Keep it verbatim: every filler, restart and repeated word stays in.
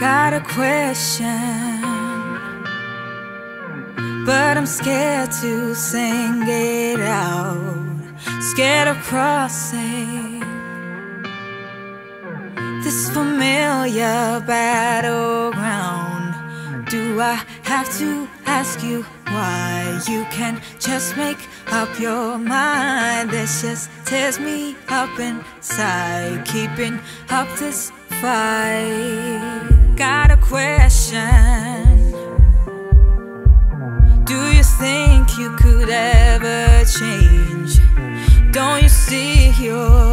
Got a question, but I'm scared to sing it out. Scared of crossing this familiar battleground. Do I have to ask you why? You can't just make up your mind. This just tears me up inside, keeping up this fight. Got a question. Do you think you could ever change? Don't you see your